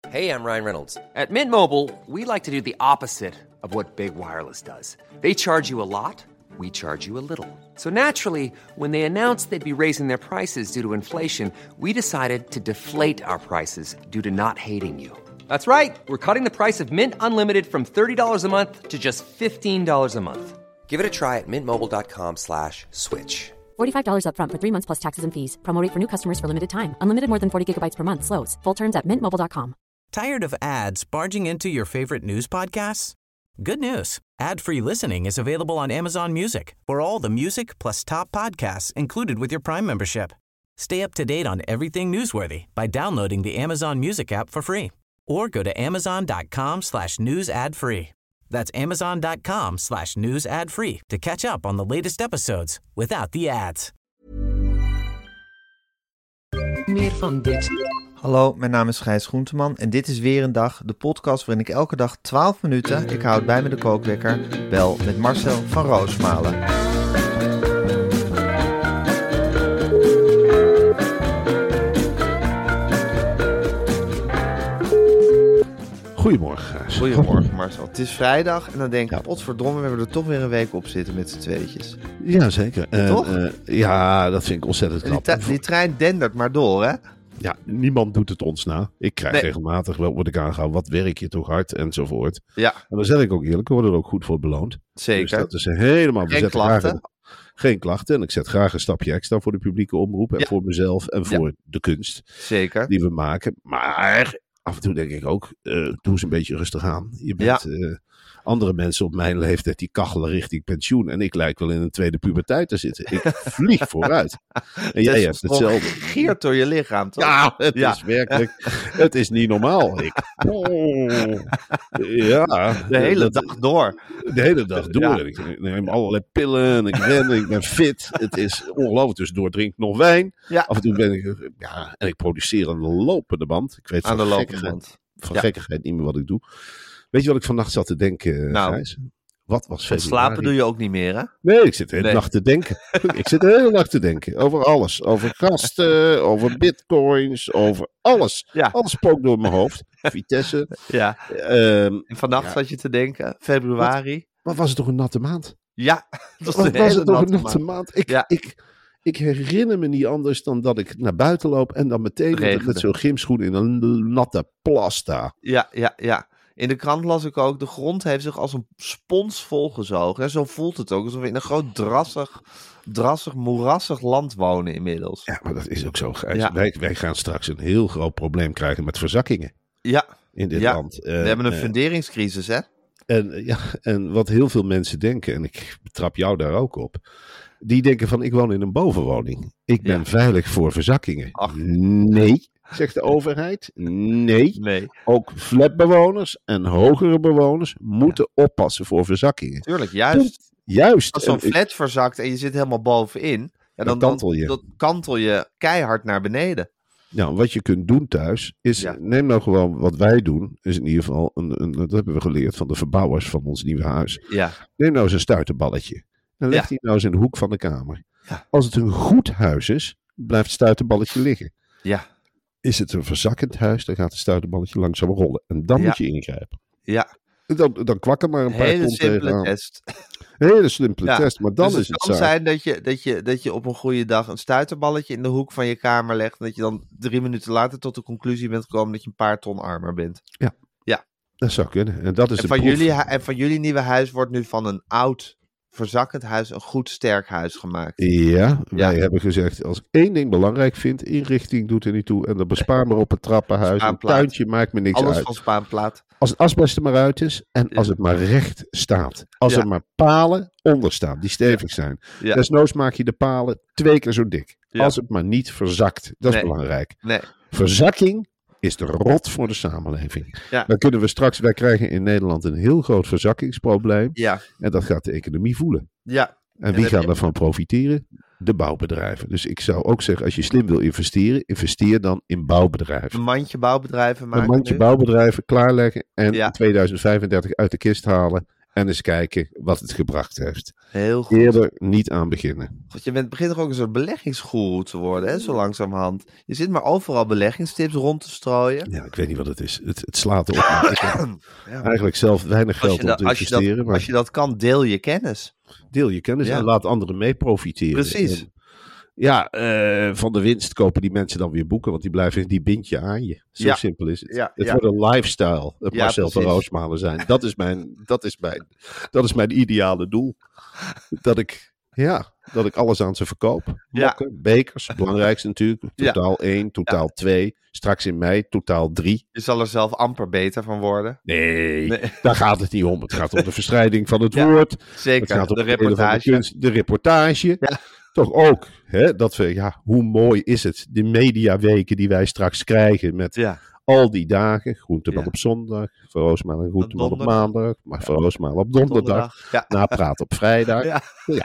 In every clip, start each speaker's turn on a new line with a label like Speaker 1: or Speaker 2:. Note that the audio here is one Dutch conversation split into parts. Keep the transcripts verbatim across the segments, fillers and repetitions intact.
Speaker 1: Hey, I'm Ryan Reynolds. At Mint Mobile, we like to do the opposite of what Big Wireless does. They charge you a lot, we charge you a little. So naturally, when they announced they'd be raising their prices due to inflation, we decided to deflate our prices due to not hating you. That's right. We're cutting the price of Mint Unlimited from thirty dollars a month to just fifteen dollars a month. Give it a try at mintmobile.com slash switch.
Speaker 2: forty-five dollars up front for three months plus taxes and fees. Promo rate for new customers for limited time. Unlimited more than forty gigabytes per month slows. Full terms at mint mobile dot com.
Speaker 3: Tired of ads barging into your favorite news podcasts? Good news. Ad-free listening is available on Amazon Music for all the music plus top podcasts included with your Prime membership. Stay up to date on everything newsworthy by downloading the Amazon Music app for free or go to amazon.com slash news ad free. That's amazon.com slash news ad free to catch up on the latest episodes without the ads.
Speaker 4: Meer van dit.
Speaker 5: Hallo, mijn naam is Gijs Groenteman en dit is weer een dag, de podcast waarin ik elke dag twaalf minuten, ik houd bij me de kookwekker, bel met Marcel van Roosmalen.
Speaker 6: Goedemorgen, Gijs.
Speaker 5: Goedemorgen Marcel. Het is vrijdag en dan denk ik, ja. Potverdomme, we hebben er toch weer een week op zitten met z'n tweetjes.
Speaker 6: Ja, zeker. Uh,
Speaker 5: toch?
Speaker 6: Uh, ja, dat vind ik ontzettend knap.
Speaker 5: Die, die trein dendert maar door, hè?
Speaker 6: Ja, niemand doet het ons na. Ik krijg nee. regelmatig wel, word ik aangehouden, wat werk je toch hard enzovoort.
Speaker 5: Ja.
Speaker 6: En dan zeg ik ook eerlijk, we worden er ook goed voor beloond.
Speaker 5: Zeker.
Speaker 6: Dus dat is helemaal...
Speaker 5: Geen klachten?
Speaker 6: Een, geen klachten. En ik zet graag een stapje extra voor de publieke omroep en ja. voor mezelf en voor ja. de kunst.
Speaker 5: Zeker. Die
Speaker 6: we maken. Maar af en toe denk ik ook, uh, doe eens een beetje rustig aan. Je bent... Ja. Uh, andere mensen op mijn leeftijd die kachelen richting pensioen. En ik lijk wel in een tweede puberteit te zitten. Ik vlieg vooruit. En jij hebt hetzelfde.
Speaker 5: Geert door je lichaam, toch?
Speaker 6: Ja, het ja. is werkelijk... Het is niet normaal. Ik, oh, ja.
Speaker 5: De hele
Speaker 6: dat,
Speaker 5: dag door.
Speaker 6: De hele dag door. Ja. Ik neem allerlei pillen en ik ren en ik ben fit. Het is ongelooflijk. Tussendoor drink ik nog wijn. Ja. Af en toe ben ik... Ja, en ik produceer een lopende band. Ik weet
Speaker 5: Aan
Speaker 6: van
Speaker 5: de lopende band.
Speaker 6: Van
Speaker 5: ja.
Speaker 6: gekkigheid niet meer wat ik doe. Weet je wat ik vannacht zat te denken, nou, Gijs? Wat was februari?
Speaker 5: Slapen doe je ook niet meer, hè?
Speaker 6: Nee, ik zit de hele nee. nacht te denken. ik zit de hele nacht te denken. Over alles. Over gasten, over bitcoins, over alles. Ja. Alles spookt door mijn hoofd. Vitesse.
Speaker 5: Ja.
Speaker 6: Um,
Speaker 5: en vannacht ja. zat je te denken, februari.
Speaker 6: Wat, wat was het toch een natte maand?
Speaker 5: Ja,
Speaker 6: dat was, was het toch een natte maand? maand? Ik, ja. ik, ik herinner me niet anders dan dat ik naar buiten loop en dan meteen met, met zo'n gymschoen in een natte plas sta.
Speaker 5: Ja, ja, ja. In de krant las ik ook, de grond heeft zich als een spons volgezogen. En zo voelt het ook, alsof we in een groot drassig, drassig, moerassig land wonen inmiddels.
Speaker 6: Ja, maar dat is ook zo, Gijs. Ja. Wij, wij gaan straks een heel groot probleem krijgen met verzakkingen.
Speaker 5: Ja.
Speaker 6: In dit
Speaker 5: ja.
Speaker 6: land.
Speaker 5: We uh, hebben een uh, funderingscrisis, hè?
Speaker 6: En, ja, en wat heel veel mensen denken, en ik betrap jou daar ook op. Die denken van, ik woon in een bovenwoning. Ik ben ja. veilig voor verzakkingen. Ach. Nee. Zegt de overheid? Nee.
Speaker 5: nee.
Speaker 6: Ook flatbewoners en hogere bewoners moeten ja. oppassen voor verzakkingen.
Speaker 5: Tuurlijk, juist.
Speaker 6: Juist.
Speaker 5: Als zo'n flat verzakt en je zit helemaal bovenin, ja, dan, dan, kantel je. dan kantel je keihard naar beneden.
Speaker 6: Nou, wat je kunt doen thuis is, ja. neem nou gewoon wat wij doen, is in ieder geval, een, een, dat hebben we geleerd van de verbouwers van ons nieuwe huis.
Speaker 5: Ja.
Speaker 6: Neem nou eens een stuiterballetje en leg ja. die nou eens in de hoek van de kamer. Ja. Als het een goed huis is, blijft het stuiterballetje liggen.
Speaker 5: Ja.
Speaker 6: Is het een verzakkend huis, dan gaat het stuiterballetje langzaam rollen. En dan ja. moet je ingrijpen.
Speaker 5: Ja.
Speaker 6: Dan, dan kwakken maar een paar
Speaker 5: Hele simpele test.
Speaker 6: Hele simpele ja. test, maar dan
Speaker 5: dus het
Speaker 6: is het
Speaker 5: kan
Speaker 6: zo.
Speaker 5: zijn dat je, dat, je, dat je op een goede dag een stuiterballetje in de hoek van je kamer legt. En dat je dan drie minuten later tot de conclusie bent gekomen dat je een paar ton armer bent.
Speaker 6: Ja.
Speaker 5: Ja.
Speaker 6: Dat zou kunnen. En, dat is
Speaker 5: en,
Speaker 6: de
Speaker 5: van
Speaker 6: proef.
Speaker 5: jullie, en van jullie nieuwe huis wordt nu van een oud verzakkend huis een goed sterk huis gemaakt.
Speaker 6: Ja, wij ja. hebben gezegd, als ik één ding belangrijk vind, inrichting doet er niet toe en dan bespaar maar op het trappenhuis, een tuintje maakt me niks
Speaker 5: Alles
Speaker 6: uit.
Speaker 5: Alles van spaanplaat.
Speaker 6: Als het asbest er maar uit is en ja. als het maar recht staat. Als ja. er maar palen onder staan, die stevig ja. zijn. Ja. Desnoods maak je de palen twee keer zo dik. Ja. Als het maar niet verzakt. Dat is
Speaker 5: nee.
Speaker 6: belangrijk.
Speaker 5: Nee.
Speaker 6: Verzakking is de rot voor de samenleving.
Speaker 5: Ja.
Speaker 6: Dan kunnen we straks, wij krijgen in Nederland een heel groot verzakkingsprobleem.
Speaker 5: Ja.
Speaker 6: En dat gaat de economie voelen.
Speaker 5: Ja.
Speaker 6: En wie gaat daarvan profiteren? De bouwbedrijven. Dus ik zou ook zeggen, als je slim wil investeren, investeer dan in bouwbedrijven.
Speaker 5: Een mandje bouwbedrijven maken.
Speaker 6: Een mandje
Speaker 5: nu.
Speaker 6: bouwbedrijven klaarleggen en
Speaker 5: Ja.
Speaker 6: in tweeduizend vijfendertig uit de kist halen. En eens kijken wat het gebracht heeft.
Speaker 5: Heel goed.
Speaker 6: Eerder niet aan beginnen.
Speaker 5: Want je bent, begint toch ook een soort beleggingsgoeroe te worden, hè, zo langzamerhand. Je zit maar overal beleggingstips rond te strooien.
Speaker 6: Ja, ik weet niet wat het is. Het, het slaat erop. Maar ik heb
Speaker 5: Ja.
Speaker 6: eigenlijk zelf weinig
Speaker 5: Als
Speaker 6: geld
Speaker 5: je,
Speaker 6: om
Speaker 5: dat,
Speaker 6: te
Speaker 5: als, je
Speaker 6: investeren.
Speaker 5: dat,
Speaker 6: maar
Speaker 5: als je dat kan, deel je kennis.
Speaker 6: deel je kennis
Speaker 5: Ja.
Speaker 6: en laat anderen mee profiteren.
Speaker 5: Precies.
Speaker 6: En, ja, eh, van de winst kopen die mensen dan weer boeken, want die blijven, die bind je aan je. Zo
Speaker 5: Ja.
Speaker 6: simpel is het.
Speaker 5: Ja,
Speaker 6: Het
Speaker 5: ja.
Speaker 6: wordt een lifestyle, het
Speaker 5: Ja,
Speaker 6: Marcel van
Speaker 5: precies.
Speaker 6: Roosmalen zijn. Dat is mijn, dat is mijn, dat is mijn ideale doel. Dat ik, ja, dat ik alles aan ze verkoop.
Speaker 5: Ja.
Speaker 6: Mokken, bekers, het belangrijkste natuurlijk.
Speaker 5: Ja.
Speaker 6: Totaal één, totaal twee. Straks in mei, totaal drie.
Speaker 5: Je zal er zelf amper beter van worden.
Speaker 6: Nee,
Speaker 5: Nee.
Speaker 6: daar gaat het niet om. Het gaat om de verspreiding van het
Speaker 5: Ja.
Speaker 6: woord. Het
Speaker 5: Zeker,
Speaker 6: gaat om
Speaker 5: de
Speaker 6: het delen van de
Speaker 5: reportage.
Speaker 6: kunst, de reportage.
Speaker 5: Ja.
Speaker 6: Toch ook, hè, dat we, ja, hoe mooi is het? De mediaweken die wij straks krijgen met
Speaker 5: Ja,
Speaker 6: al die dagen. Groenteman
Speaker 5: Ja.
Speaker 6: op zondag, Van Roosmalen en Groenteman op
Speaker 5: donderdag.
Speaker 6: maandag, maar Van Roosmalen op donderdag.
Speaker 5: Ja.
Speaker 6: Napraat op vrijdag.
Speaker 5: Ja.
Speaker 6: Ja.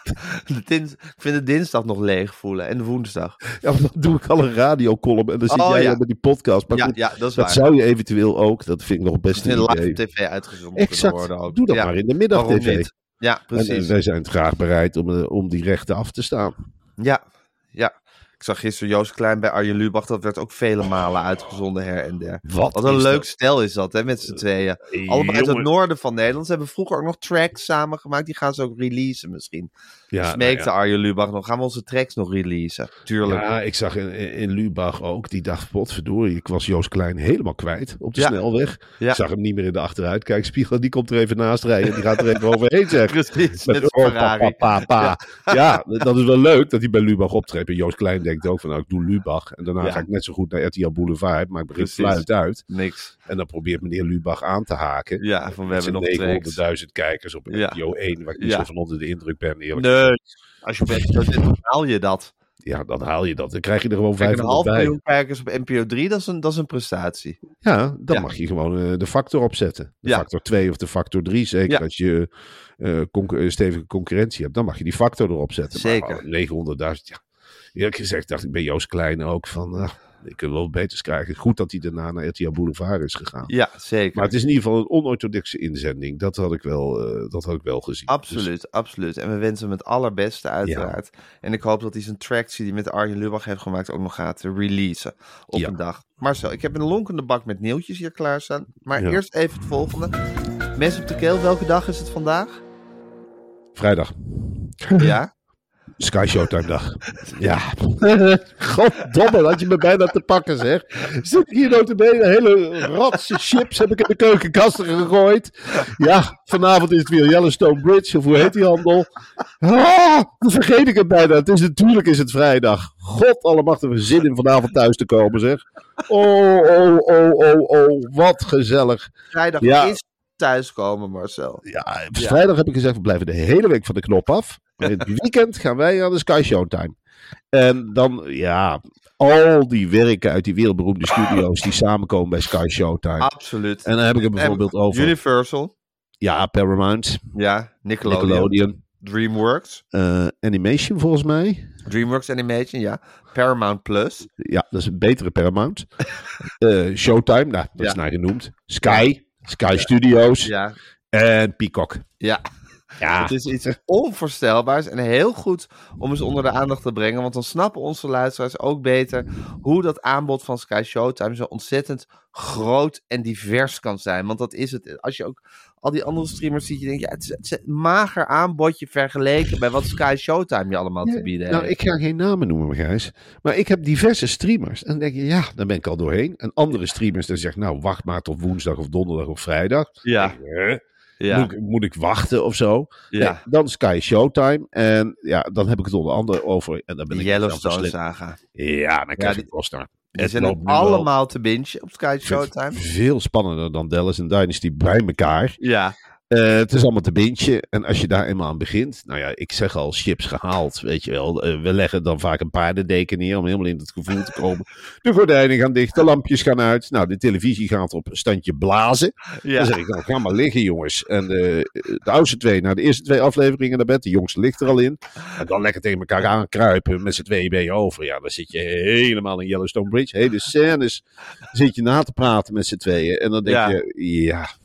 Speaker 5: De dins, ik vind de dinsdag nog leeg voelen en de woensdag.
Speaker 6: Ja, maar dan doe ik al een radiocolumn en dan zit
Speaker 5: Oh,
Speaker 6: jij
Speaker 5: ja.
Speaker 6: al met die podcast. Maar
Speaker 5: Ja,
Speaker 6: goed,
Speaker 5: ja, dat is
Speaker 6: dat
Speaker 5: waar.
Speaker 6: zou je eventueel ook, dat vind ik nog best
Speaker 5: in
Speaker 6: een
Speaker 5: live
Speaker 6: idee.
Speaker 5: op tv uitgezonden kunnen
Speaker 6: Exact,
Speaker 5: worden ook.
Speaker 6: doe dat
Speaker 5: Ja,
Speaker 6: maar in de middag
Speaker 5: waarom
Speaker 6: tv.
Speaker 5: niet? Ja,
Speaker 6: En, en
Speaker 5: precies.
Speaker 6: wij zijn graag bereid om, eh, om die rechten af te staan.
Speaker 5: Ja, ja. Ik zag gisteren Joost Klein bij Arjen Lubach. Dat werd ook vele malen uitgezonden her en der.
Speaker 6: Wat,
Speaker 5: Wat een
Speaker 6: is
Speaker 5: leuk
Speaker 6: dat?
Speaker 5: stel is dat, hè, met z'n tweeën. Allebei uit het
Speaker 6: jongen.
Speaker 5: noorden van Nederland. Ze hebben vroeger ook nog tracks samengemaakt. Die gaan ze ook releasen misschien.
Speaker 6: Ja,
Speaker 5: Smeekte
Speaker 6: nou ja.
Speaker 5: Arjen Lubach nog. Gaan we onze tracks nog releasen? Tuurlijk.
Speaker 6: Ja, ik zag in, in Lubach ook, die dacht, potverdorie, ik was Joost Klein helemaal kwijt op de
Speaker 5: Ja.
Speaker 6: snelweg.
Speaker 5: Ja.
Speaker 6: Ik zag hem niet meer in de achteruitkijkspiegel. Die komt er even naast rijden en die gaat er even overheen zeggen.
Speaker 5: Precies,
Speaker 6: Met
Speaker 5: met
Speaker 6: oh,
Speaker 5: Ferrari.
Speaker 6: pa, pa, pa, pa. Ja, dat is wel leuk dat hij bij Lubach optreedt. En Joost Klein denkt ook van, nou, ik doe Lubach. En daarna
Speaker 5: Ja.
Speaker 6: ga ik net zo goed naar R T L Boulevard. Maar ik begin
Speaker 5: Precies.
Speaker 6: fluit uit.
Speaker 5: Niks.
Speaker 6: En dan probeert meneer Lubach aan te haken.
Speaker 5: Ja, van we
Speaker 6: Met
Speaker 5: hebben nog
Speaker 6: zijn
Speaker 5: tracks.
Speaker 6: negenhonderdduizend kijkers op
Speaker 5: Ja.
Speaker 6: R T L één. Waar ik niet
Speaker 5: Ja.
Speaker 6: zo van onder de indruk ben, eerlijk
Speaker 5: Nee,
Speaker 6: gezegd.
Speaker 5: als je bent, dan haal je dat.
Speaker 6: Ja, dan haal je dat. Dan krijg je er gewoon
Speaker 5: Kijk, een half
Speaker 6: vijfhonderd bij.
Speaker 5: miljoen kijkers op N P O drie, dat is een, dat is een prestatie.
Speaker 6: Ja, dan
Speaker 5: Ja.
Speaker 6: mag je gewoon eh, de factor opzetten. De
Speaker 5: Ja.
Speaker 6: factor twee of de factor drie. Zeker
Speaker 5: Ja.
Speaker 6: als je eh, concu- eh, stevige concurrentie hebt. Dan mag je die factor erop zetten.
Speaker 5: Zeker.
Speaker 6: Maar negenhonderdduizend, ja. Eerlijk gezegd dacht ik bij Joost Klein ook van... ah, ik kan wel beters krijgen. Goed dat hij daarna naar R T L Boulevard is gegaan.
Speaker 5: Ja, zeker.
Speaker 6: Maar het is in ieder geval een onorthodoxe inzending. Dat had ik wel, eh, dat had ik wel gezien.
Speaker 5: Absoluut,
Speaker 6: Dus,
Speaker 5: absoluut. En we wensen hem het allerbeste uiteraard. En ik hoop dat hij zijn tracks die hij met Arjen Lubach heeft gemaakt ook nog gaat eh, releasen op
Speaker 6: Ja.
Speaker 5: een dag. Marcel, ik heb een lonkende bak met nieuwtjes hier klaarstaan. Maar
Speaker 6: Ja.
Speaker 5: eerst even het volgende. Mensen op de keel, welke dag is het vandaag?
Speaker 6: vrijdag.
Speaker 5: Ja?
Speaker 6: Sky Showtime dag. Ja. Goddomme, had je me bijna te pakken, zeg. Zit ik hier notabene, hele ratse chips heb ik in de keukenkasten gegooid. Ja, vanavond is het weer Yellowstone Bridge, of hoe heet die handel? Ah, dan vergeet ik het bijna. Het is, natuurlijk is het vrijdag. God allemachtig, we zin in vanavond thuis te komen, zeg. Oh, oh, oh, oh, oh, wat gezellig.
Speaker 5: Vrijdag
Speaker 6: Ja.
Speaker 5: is thuiskomen, Marcel.
Speaker 6: Ja, vrijdag heb ik gezegd, we blijven de hele week van de knop af. En in het weekend gaan wij aan de Sky Showtime. En dan, ja, al die werken uit die wereldberoemde studio's die samenkomen bij Sky Showtime.
Speaker 5: Absoluut.
Speaker 6: En dan heb ik het bijvoorbeeld
Speaker 5: En
Speaker 6: over,
Speaker 5: Universal.
Speaker 6: ja, Paramount,
Speaker 5: Ja, Nickelodeon.
Speaker 6: Nickelodeon,
Speaker 5: DreamWorks.
Speaker 6: eh, Animation volgens mij.
Speaker 5: DreamWorks Animation, ja. Paramount Plus.
Speaker 6: Ja, dat is een betere Paramount. Eh, Showtime, nou, dat is
Speaker 5: Ja.
Speaker 6: naar genoemd. Sky, Sky Studios
Speaker 5: Ja.
Speaker 6: en Peacock.
Speaker 5: Ja.
Speaker 6: Ja,
Speaker 5: Het is iets onvoorstelbaars en heel goed om eens onder de aandacht te brengen. Want dan snappen onze luisteraars ook beter hoe dat aanbod van Sky Showtime zo ontzettend groot en divers kan zijn. Want dat is het. Als je ook al die andere streamers ziet, je denkt, ja, het is, het is een mager aanbodje vergeleken bij wat Sky Showtime je allemaal te bieden
Speaker 6: nou,
Speaker 5: heeft.
Speaker 6: ik ga geen namen noemen, Gijs. Maar ik heb diverse streamers. En dan denk je, ja, dan ben ik al doorheen. En andere streamers die zeggen, nou, wacht maar tot woensdag of donderdag of vrijdag.
Speaker 5: Ja.
Speaker 6: Dan denk ik, hè?
Speaker 5: Ja.
Speaker 6: Moet, ik, moet ik wachten of zo?
Speaker 5: Ja.
Speaker 6: Nee, dan Sky Showtime. En ja, dan heb ik het onder andere over. En dan ben
Speaker 5: De
Speaker 6: ik
Speaker 5: Yellowstone
Speaker 6: zelf
Speaker 5: saga.
Speaker 6: Ja, dan krijg
Speaker 5: die-
Speaker 6: ik Koster.
Speaker 5: Die zijn ook allemaal te bingen op Sky Showtime.
Speaker 6: Veel spannender dan Dallas en Dynasty bij elkaar.
Speaker 5: Ja.
Speaker 6: Eh, het is allemaal te bintje. En als je daar eenmaal aan begint. Nou ja, ik zeg al, chips gehaald. Weet je wel. Eh, we leggen dan vaak een paardendeken neer. Om helemaal in het gevoel te komen. De gordijnen gaan dicht. De lampjes gaan uit. Nou, de televisie gaat op standje blazen.
Speaker 5: Ja.
Speaker 6: Dan zeg ik, nou, ga maar liggen, jongens. En de, de oudste twee, nou, de eerste twee afleveringen naar bed. De jongste ligt er al in. En dan lekker tegen elkaar aankruipen. Met z'n tweeën ben je over. Ja, dan zit je helemaal in Yellowstone Bridge. Hele scènes zit je na te praten met z'n tweeën. En dan denk
Speaker 5: Ja.
Speaker 6: je, ja,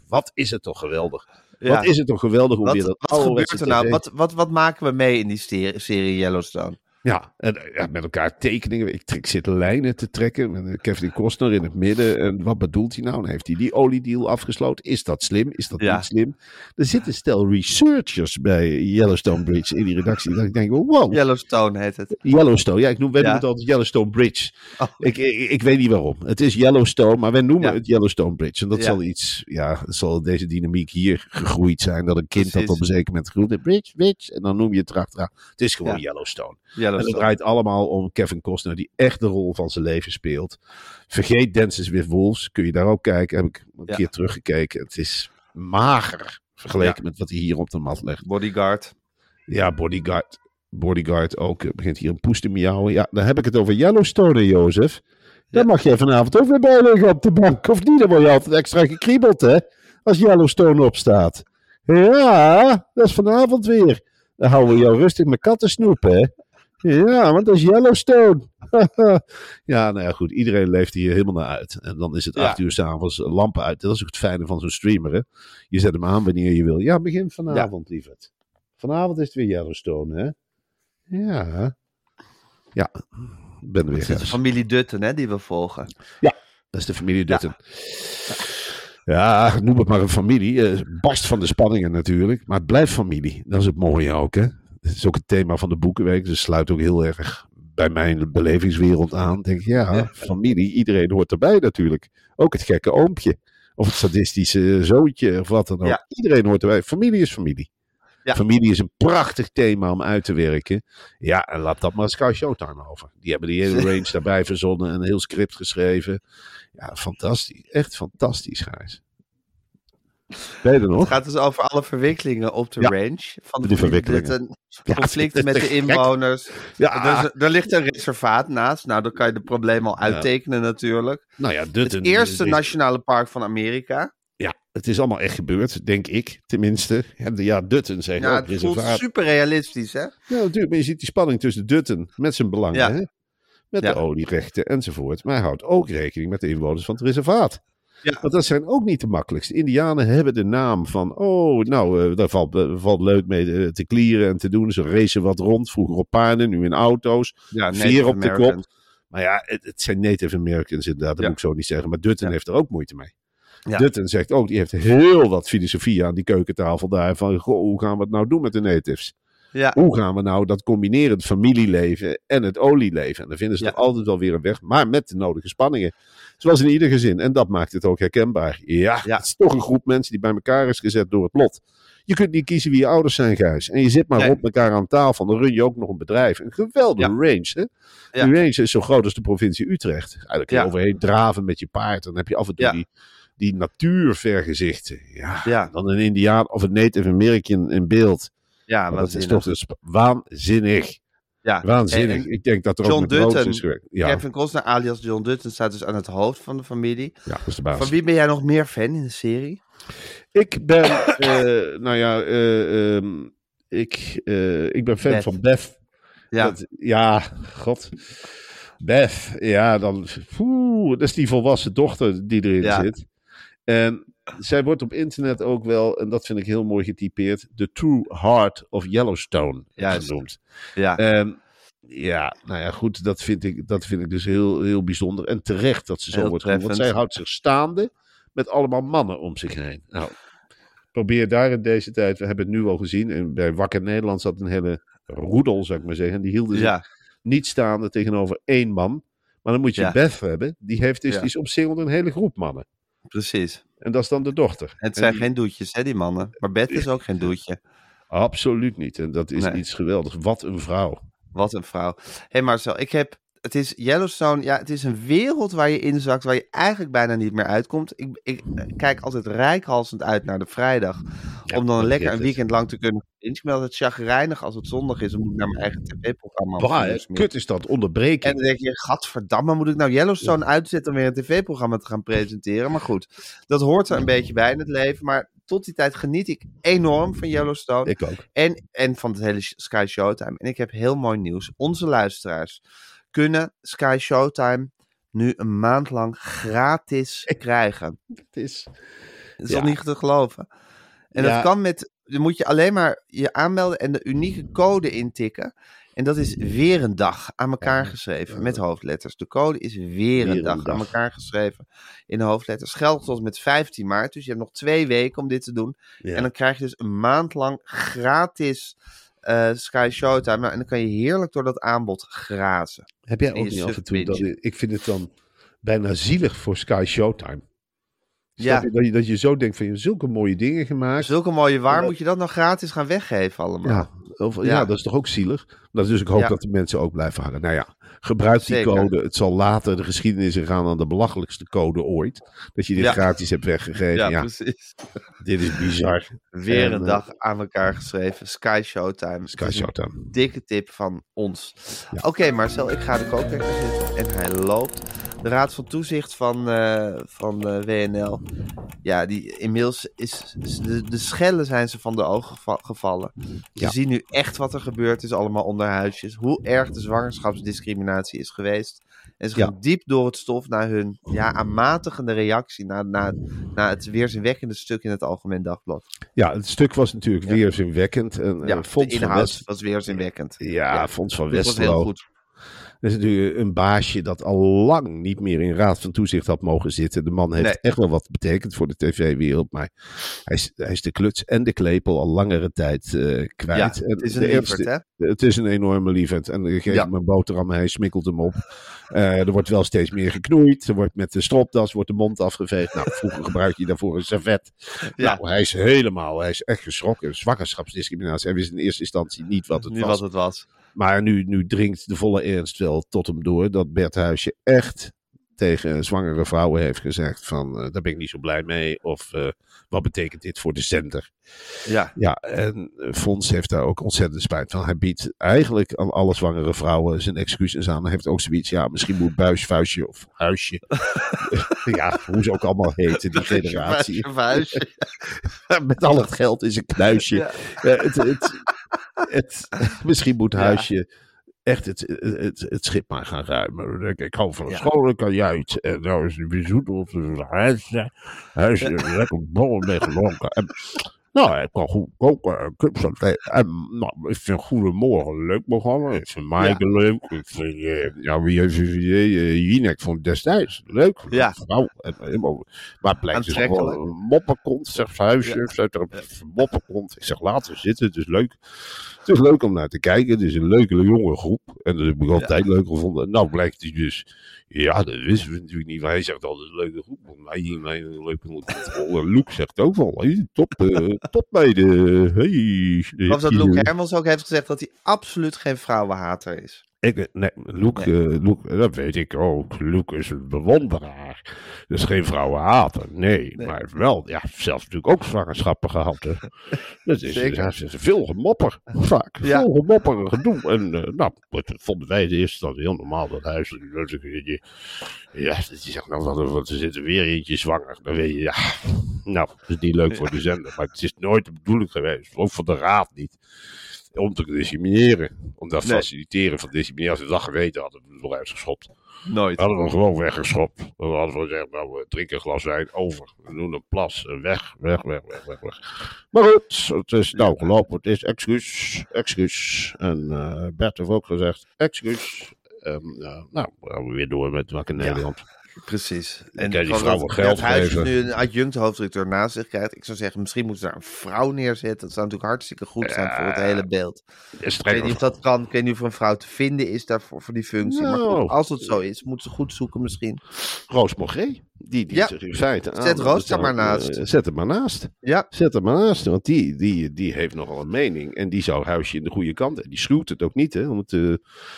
Speaker 6: wat is het toch geweldig.
Speaker 5: Ja.
Speaker 6: Wat is het toch geweldig hoe
Speaker 5: Wat,
Speaker 6: weer dat
Speaker 5: wat gebeurt er nou?
Speaker 6: T V
Speaker 5: Wat, wat, wat maken we mee in die serie, serie Yellowstone?
Speaker 6: Ja, en, ja, met elkaar tekeningen. Ik, ik zit lijnen te trekken met Kevin Costner in het midden. En wat bedoelt hij nou? Dan heeft hij die oliedeal afgesloten. Is dat slim? Is dat
Speaker 5: Ja.
Speaker 6: niet slim? Er zitten stel researchers bij Yellowstone Bridge in die redactie. Dat ik denk, wow.
Speaker 5: Yellowstone heet het.
Speaker 6: Yellowstone. Ja, ik noem, wij
Speaker 5: Ja.
Speaker 6: noemen het altijd Yellowstone Bridge.
Speaker 5: Oh.
Speaker 6: Ik, ik, ik weet niet waarom. Het is Yellowstone, maar wij noemen
Speaker 5: Ja.
Speaker 6: het Yellowstone Bridge. En dat
Speaker 5: Ja.
Speaker 6: zal iets, ja, het zal deze dynamiek hier gegroeid zijn. Dat een kind
Speaker 5: Precies.
Speaker 6: dat op een zeker moment groeit. Bridge, Bridge. En dan noem je het erachteraan. Het is gewoon
Speaker 5: Ja.
Speaker 6: Yellowstone. En het
Speaker 5: Yellowstone.
Speaker 6: draait allemaal om Kevin Costner, die echt de rol van zijn leven speelt. Vergeet Dances with Wolves. Kun je daar ook kijken. Heb ik een
Speaker 5: Ja.
Speaker 6: keer teruggekeken. Het is mager vergeleken met wat hij hier op de mat legt.
Speaker 5: Bodyguard.
Speaker 6: Ja, Bodyguard. Bodyguard ook. Er begint hier een poes te miauwen. Ja, dan heb ik het over Yellowstone, Jozef. Daar
Speaker 5: Ja.
Speaker 6: mag jij vanavond ook weer bij liggen op de bank. Of niet? Dan word je altijd extra gekriebeld, hè? Als Yellowstone opstaat. Ja, dat is vanavond weer. Dan houden we jou rustig met kattensnoep, hè? Ja, want dat is Yellowstone. Ja, nou ja, goed. Iedereen leeft hier helemaal naar uit. En dan is het
Speaker 5: Ja.
Speaker 6: acht uur s'avonds lampen uit. Dat is ook het fijne van zo'n streamer, hè? Je zet hem aan wanneer je wil. Ja, begin vanavond, lieverd. Vanavond is het weer Yellowstone, hè? Ja. Ja, ik ben er weer.
Speaker 5: Dat is de
Speaker 6: Gijs.
Speaker 5: familie Dutton, hè, die we volgen.
Speaker 6: Dat is de familie Dutton. Ja, noem het maar een familie. Eh, barst van de spanningen natuurlijk. Maar het blijft familie. Dat is het mooie ook, hè? Het is ook het thema van de Boekenweek. Dus het sluit ook heel erg bij mijn belevingswereld aan. Denk ik, ja,
Speaker 5: Ja.
Speaker 6: familie. Iedereen hoort erbij natuurlijk. Ook het gekke oompje. Of het sadistische zoontje. Of wat dan ook.
Speaker 5: Ja.
Speaker 6: Iedereen hoort erbij. Familie is familie.
Speaker 5: Ja.
Speaker 6: Familie is een prachtig thema om uit te werken. Ja, en laat dat maar Sky Showtime over. Die hebben die hele range daarbij verzonnen. En een heel script geschreven. Ja, fantastisch. Echt fantastisch, Gijs. Ben je er nog?
Speaker 5: Het gaat dus over alle verwikkelingen op de
Speaker 6: Ja.
Speaker 5: range. Van de
Speaker 6: Die
Speaker 5: familie
Speaker 6: verwikkelingen.
Speaker 5: Dutton.
Speaker 6: Ja,
Speaker 5: Conflicten
Speaker 6: dat
Speaker 5: met
Speaker 6: is
Speaker 5: de
Speaker 6: te gek.
Speaker 5: inwoners.
Speaker 6: Ja,
Speaker 5: Er, is- er ligt een reservaat naast. Nou, dan kan je de problemen al uittekenen natuurlijk.
Speaker 6: nou ja, Dutton.
Speaker 5: Het eerste
Speaker 6: is-
Speaker 5: nationale park van Amerika.
Speaker 6: Ja, het is allemaal echt gebeurd, denk ik, tenminste. Ja, de- ja Dutton zegt
Speaker 5: Ja,
Speaker 6: ook
Speaker 5: het voelt
Speaker 6: reservaat.
Speaker 5: super realistisch, hè?
Speaker 6: Ja, natuurlijk, maar je ziet die spanning tussen Dutton met zijn belangen,
Speaker 5: Ja.
Speaker 6: hè? Met
Speaker 5: Ja.
Speaker 6: de olierechten enzovoort. Maar hij houdt ook rekening met de inwoners van het reservaat.
Speaker 5: Ja.
Speaker 6: Want dat zijn ook niet de makkelijkste. Indianen hebben de naam van, oh, nou, eh, daar valt, eh, valt leuk mee eh, te klieren en te doen. Ze racen wat rond, vroeger op paarden, nu in auto's.
Speaker 5: Ja,
Speaker 6: Veer op de kop.
Speaker 5: Americans.
Speaker 6: Maar ja, het, het zijn Native Americans inderdaad, dat
Speaker 5: Ja.
Speaker 6: moet ik zo niet zeggen. Maar Dutton
Speaker 5: Ja.
Speaker 6: heeft er ook moeite mee.
Speaker 5: Ja.
Speaker 6: Dutton zegt ook, die heeft heel wat filosofie aan die keukentafel daar. Van, goh, hoe gaan we het nou doen met de natives?
Speaker 5: Ja,
Speaker 6: Hoe gaan we nou dat combineren, het familieleven en het olieleven? En dan vinden ze
Speaker 5: Ja.
Speaker 6: toch altijd wel weer een weg, maar met de nodige spanningen. Zoals in ieder gezin. En dat maakt het ook herkenbaar. Ja,
Speaker 5: Ja.
Speaker 6: het is toch een groep mensen die bij elkaar is gezet door het lot. Je kunt niet kiezen wie je ouders zijn, Gijs. En je zit maar
Speaker 5: Nee.
Speaker 6: rond elkaar aan tafel. Dan run je ook nog een bedrijf. Een geweldige
Speaker 5: Ja.
Speaker 6: range. Hè?
Speaker 5: Ja.
Speaker 6: Die range is zo groot als de provincie Utrecht. Eigenlijk kun je
Speaker 5: Ja.
Speaker 6: overheen draven met je paard. Dan heb je af en toe
Speaker 5: Ja.
Speaker 6: die, die natuurvergezichten. Ja.
Speaker 5: Ja.
Speaker 6: Dan een Indiaan of een Native American in beeld.
Speaker 5: ja
Speaker 6: Maar dat is
Speaker 5: waanzinnig.
Speaker 6: toch dus waanzinnig.
Speaker 5: Ja.
Speaker 6: Waanzinnig.
Speaker 5: En- en
Speaker 6: Ik denk dat er
Speaker 5: John
Speaker 6: ook met rood
Speaker 5: Dutton,
Speaker 6: is gewerkt. Ja,
Speaker 5: Kevin Costner alias John Dutton staat dus aan het hoofd van de familie.
Speaker 6: ja, dat is de baas.
Speaker 5: Van wie ben jij nog meer fan in de serie?
Speaker 6: Ik ben, eh, nou ja, eh, ehm, ik, eh, ik ben fan
Speaker 5: Beth.
Speaker 6: van Beth.
Speaker 5: Ja,
Speaker 6: Dat- ja, god. Beth, ja, dan, oeh, dat is die volwassen dochter die erin
Speaker 5: Ja.
Speaker 6: zit. En zij wordt op internet ook wel, en dat vind ik heel mooi getypeerd, The True Heart of Yellowstone
Speaker 5: Juist.
Speaker 6: genoemd.
Speaker 5: ja.
Speaker 6: En ja, nou ja, goed, dat vind ik, dat vind ik dus heel, heel bijzonder. En terecht dat ze zo
Speaker 5: Heel
Speaker 6: wordt genoemd. Want
Speaker 5: treffend.
Speaker 6: zij houdt zich staande met allemaal mannen om zich heen. Nou, probeer daar in deze tijd, we hebben het nu al gezien. En bij Wakker Nederland zat een hele roedel, zou ik maar zeggen. Die hielden zich
Speaker 5: ja.
Speaker 6: niet staande tegenover één man. Maar dan moet je
Speaker 5: Ja.
Speaker 6: Beth hebben. Die heeft dus,
Speaker 5: Ja.
Speaker 6: die is omsingeld een hele groep mannen.
Speaker 5: Precies.
Speaker 6: En dat is dan de dochter.
Speaker 5: Het
Speaker 6: En
Speaker 5: zijn
Speaker 6: die-
Speaker 5: geen doetjes, hè, die mannen. Maar Beth is ook geen doetje.
Speaker 6: Absoluut niet. En dat is
Speaker 5: Nee.
Speaker 6: iets geweldigs. Wat een vrouw.
Speaker 5: Wat een vrouw. Hé hey Marcel, ik heb... Het is Yellowstone, ja, het is een wereld waar je inzakt, waar je eigenlijk bijna niet meer uitkomt. Ik, ik eh, kijk altijd reikhalsend uit naar de vrijdag,
Speaker 6: Ja,
Speaker 5: om dan
Speaker 6: dat
Speaker 5: lekker
Speaker 6: is
Speaker 5: een
Speaker 6: het.
Speaker 5: weekend lang te kunnen finishen. Ik ben altijd chagrijnig als het zondag is, dan moet ik naar mijn eigen tv-programma.
Speaker 6: Bah,
Speaker 5: of
Speaker 6: hè,
Speaker 5: iets meer.
Speaker 6: kut is dat, onderbreken.
Speaker 5: En dan denk je, gadverdamme, moet ik nou Yellowstone uitzetten om weer een tv-programma te gaan presenteren? Maar goed, dat hoort er een beetje bij in het leven. Maar tot die tijd geniet ik enorm van Yellowstone.
Speaker 6: Ik ook.
Speaker 5: En, en van het hele Sky Showtime. En ik heb heel mooi nieuws. Onze luisteraars kunnen Sky Showtime nu een maand lang gratis krijgen.
Speaker 6: Het is,
Speaker 5: Dat is
Speaker 6: Ja.
Speaker 5: toch niet te geloven? En
Speaker 6: Ja.
Speaker 5: dat kan met... Dan moet je alleen maar je aanmelden en de unieke code intikken. En dat is weer een dag aan elkaar geschreven met hoofdletters. De code is weer,
Speaker 6: Weer
Speaker 5: een
Speaker 6: een
Speaker 5: dag,
Speaker 6: dag.
Speaker 5: aan elkaar geschreven in hoofdletters. Geldt tot en met vijftien maart. Dus je hebt nog twee weken om dit te doen.
Speaker 6: Ja.
Speaker 5: En dan krijg je dus een maand lang gratis eh, Sky Showtime. Nou, en dan kan je heerlijk door dat aanbod grazen.
Speaker 6: Heb jij
Speaker 5: in
Speaker 6: ook
Speaker 5: je
Speaker 6: niet af en toe dat
Speaker 5: subbinge.
Speaker 6: ik vind het dan bijna zielig voor Sky Showtime. Snap
Speaker 5: Ja.
Speaker 6: je? Dat, je, dat je zo denkt van je hebt zulke mooie dingen gemaakt.
Speaker 5: Zulke mooie waar
Speaker 6: Ja.
Speaker 5: moet je dat nou gratis gaan weggeven allemaal?
Speaker 6: Ja, of, ja.
Speaker 5: Ja.
Speaker 6: dat is toch ook zielig? Dat dus ik hoop
Speaker 5: Ja.
Speaker 6: dat de mensen ook blijven hangen. Nou ja, gebruik die
Speaker 5: Zeker.
Speaker 6: code. Het zal later de geschiedenis ingaan aan de belachelijkste code ooit. Dat je dit
Speaker 5: Ja.
Speaker 6: gratis hebt weggegeven.
Speaker 5: Ja,
Speaker 6: Ja,
Speaker 5: precies.
Speaker 6: dit is bizar.
Speaker 5: Weer
Speaker 6: En,
Speaker 5: een
Speaker 6: eh,
Speaker 5: dag aan elkaar geschreven. Sky Showtime.
Speaker 6: Sky
Speaker 5: Het is een
Speaker 6: Showtime.
Speaker 5: dikke tip van ons.
Speaker 6: Ja.
Speaker 5: Oké, Marcel, ik ga de kookwekker zitten en hij loopt. De Raad van Toezicht van, eh, van eh, W N L. Ja, die inmiddels is, is de, de schellen zijn ze van de ogen geva- gevallen. Ze
Speaker 6: Ja.
Speaker 5: zien nu echt wat er gebeurd is, allemaal onder huisjes. Hoe erg de zwangerschapsdiscriminatie is geweest. En ze
Speaker 6: Ja.
Speaker 5: gaan diep door het stof naar hun ja, aanmatigende reactie. Naar, naar, naar het weerzinwekkende stuk in het Algemeen Dagblad.
Speaker 6: Ja, het stuk was natuurlijk
Speaker 5: Ja.
Speaker 6: weerzinwekkend. En,
Speaker 5: Ja,
Speaker 6: eh,
Speaker 5: de
Speaker 6: Fons van
Speaker 5: inhoud
Speaker 6: West,
Speaker 5: was weerzinwekkend.
Speaker 6: ja,
Speaker 5: Ja.
Speaker 6: Fons van
Speaker 5: Dit was heel
Speaker 6: Westerlo.
Speaker 5: goed.
Speaker 6: Dat is natuurlijk een baasje dat al lang niet meer in Raad van Toezicht had mogen zitten. De man heeft
Speaker 5: Nee.
Speaker 6: echt wel wat betekend voor de tv-wereld. Maar hij is, hij is de kluts en de klepel al langere tijd eh, kwijt.
Speaker 5: Ja,
Speaker 6: En
Speaker 5: het is een
Speaker 6: de
Speaker 5: lieverd,
Speaker 6: eerste-
Speaker 5: hè?
Speaker 6: Het is een enorme lieverd. En je geeft
Speaker 5: Ja.
Speaker 6: hem een boterham en hij smikkelt hem op. Eh, er wordt wel steeds meer geknoeid. Er wordt met de stropdas wordt de mond afgeveegd. Nou, vroeger gebruikte je daarvoor een servet.
Speaker 5: Ja.
Speaker 6: Nou, hij is helemaal, hij is echt geschrokken. Zwangerschapsdiscriminatie. Hij wist in eerste instantie niet wat het
Speaker 5: Nu
Speaker 6: was.
Speaker 5: wat het was.
Speaker 6: Maar nu, nu dringt de volle ernst wel tot hem door dat Bert Huisje echt tegen zwangere vrouwen heeft gezegd van eh, daar ben ik niet zo blij mee. Of eh, wat betekent dit voor de zender?
Speaker 5: Ja.
Speaker 6: Ja, en eh, Fons heeft daar ook ontzettend spijt van. Hij biedt eigenlijk aan alle zwangere vrouwen zijn excuses aan. Hij heeft ook zoiets, ja, misschien moet Buis, Vuistje of Huisje. Ja, hoe ze ook allemaal heten, die generatie.
Speaker 5: Vuistje.
Speaker 6: Met al het geld is een knuisje.
Speaker 5: Ja.
Speaker 6: Eh, het, het, het, misschien moet
Speaker 5: Ja.
Speaker 6: Huisje echt het, het, het, het schip maar gaan ruimen. Dan denk Ik ik hou van
Speaker 5: Ja.
Speaker 6: school, kan je uit. En nou is het bezoek op de huisje. Huisje, lekker borrel mee gelonken. En, nou, hij kan goed koken. Kipsaté. En nou, ik vind Goedemorgen een leuk programma. Ik vind Maaike leuk. Ik vind, eh, ja, wie heeft uh, Jinek van destijds. Leuk.
Speaker 5: Ja.
Speaker 6: Vrouw. En, helemaal- maar het blijkt dus
Speaker 5: Aantrekkelijk.
Speaker 6: gewoon een mopperkont, zegt Huisje.
Speaker 5: Ja.
Speaker 6: Zegt er een mopperkont. Ik zeg, laten we zitten. Het is leuk. Het is leuk om naar te kijken. Het is een leuke jonge groep. En dat heb ik altijd leuk gevonden. Nou blijkt hij dus... Ja, dat wisten we natuurlijk niet. Maar hij zegt altijd een leuke groep. Maar hij hier mij een leuke controle. Luc zegt ook wel. Hey, top, uh, top meiden. Hey.
Speaker 5: Of dat Luc Hermans ook heeft gezegd dat hij absoluut geen vrouwenhater is.
Speaker 6: Ik, nee, Luc,
Speaker 5: Nee.
Speaker 6: eh, Luc, dat weet ik ook. Luc is een bewonderaar. Dus geen vrouwenhater. Nee,
Speaker 5: Nee.
Speaker 6: maar hij heeft wel, ja, zelfs natuurlijk ook zwangerschappen gehad. Hè. Dat is,
Speaker 5: Zeker.
Speaker 6: ja, het is veel gemopper. Vaak.
Speaker 5: Ja.
Speaker 6: Veel gemopper en gedoe. En uh, nou, dat vonden wij in de eerste instantie heel normaal. Dat huis, dat je, ja, dat je zegt, nou, wat, wat, er zit er weer eentje zwanger. Dan weet je, ja, nou, dat is niet leuk voor de zender. Maar het is nooit de bedoeling geweest. Ook voor de raad niet. Om te discrimineren. Om dat
Speaker 5: Nee.
Speaker 6: faciliteren van discrimineren. Als we dat geweten hadden, we het eruit geschopt.
Speaker 5: Nooit.
Speaker 6: Hadden we hem gewoon weggeschopt. Dan hadden we gezegd, nou, we drinken een glas wijn over. We doen een plas. eh, Weg, weg, weg, weg, weg, weg. Maar goed, het is nou gelopen. Het is excuus, excuus. En uh, Bert heeft ook gezegd, excuus. En, uh, nou, we gaan weer door met Wakker Nederland.
Speaker 5: Precies.
Speaker 6: Dan kan je die
Speaker 5: gewoon
Speaker 6: vrouwen
Speaker 5: dat
Speaker 6: geld
Speaker 5: Bert Huijs
Speaker 6: geven.
Speaker 5: nu een adjunct hoofdredacteur naast zich krijgt. Ik zou zeggen, misschien moeten ze daar een vrouw neerzetten. Dat zou natuurlijk hartstikke goed zijn voor het hele beeld.
Speaker 6: Is
Speaker 5: Ik weet
Speaker 6: streng
Speaker 5: niet of dat kan. Ik weet niet of er een vrouw te vinden is daarvoor voor die functie. Maar
Speaker 6: Nou.
Speaker 5: goed, als het zo is, moeten ze goed zoeken misschien.
Speaker 6: Roos Mogré, die die
Speaker 5: Ja.
Speaker 6: zich in feite aan.
Speaker 5: Zet Roos er
Speaker 6: aan-
Speaker 5: maar naast.
Speaker 6: eh, Zet hem maar naast.
Speaker 5: Ja,
Speaker 6: Zet hem maar naast, want die, die, die heeft nogal een mening. En die zou Huisje in de goede kant. En die schuwt het ook niet, hè, om het, uh,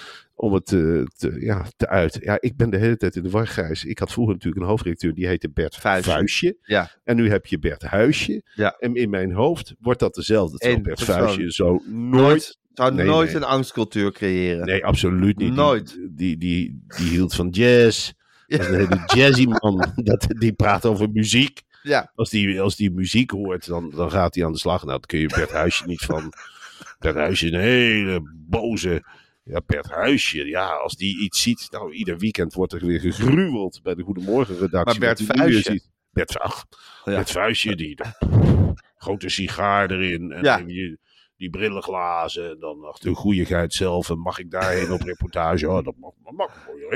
Speaker 6: om het uh, te, ja, te uiten. Ja, ik ben de hele tijd in de war, Gijs. Ik had vroeger natuurlijk een hoofdredacteur, die heette Bert
Speaker 5: Vuistje.
Speaker 6: Vuistje.
Speaker 5: ja.
Speaker 6: En nu heb je Bert Huisje.
Speaker 5: Ja.
Speaker 6: En in mijn hoofd wordt dat dezelfde. Terwijl
Speaker 5: Eén
Speaker 6: Bert
Speaker 5: persoon.
Speaker 6: Vuistje zo nooit...
Speaker 5: Nooit. Zou
Speaker 6: Nee,
Speaker 5: nooit
Speaker 6: nee.
Speaker 5: een angstcultuur creëren.
Speaker 6: Nee, absoluut niet.
Speaker 5: Nooit.
Speaker 6: Die, die, die, die hield van jazz. Dat is een hele jazzy man. Dat, die praat over muziek.
Speaker 5: Ja,
Speaker 6: Als die, als die muziek hoort, dan, dan gaat hij aan de slag. Nou, dat kun je Bert Huisje niet van. Bert Huisje is een hele boze... Ja, Bert Huisje, ja, als die iets ziet... Nou, ieder weekend wordt er weer gegruweld bij de Goedemorgen redactie.
Speaker 5: Maar Bert
Speaker 6: wat hij nu weer
Speaker 5: Vuistje?
Speaker 6: ziet. Bert, ach,
Speaker 5: Ja.
Speaker 6: Bert Vuistje, die grote sigaar erin. En
Speaker 5: Ja.
Speaker 6: die, die brillenglazen. En dan achter de goeieheid zelf. En mag ik daarheen op reportage? Oh, dat mag, dat mag.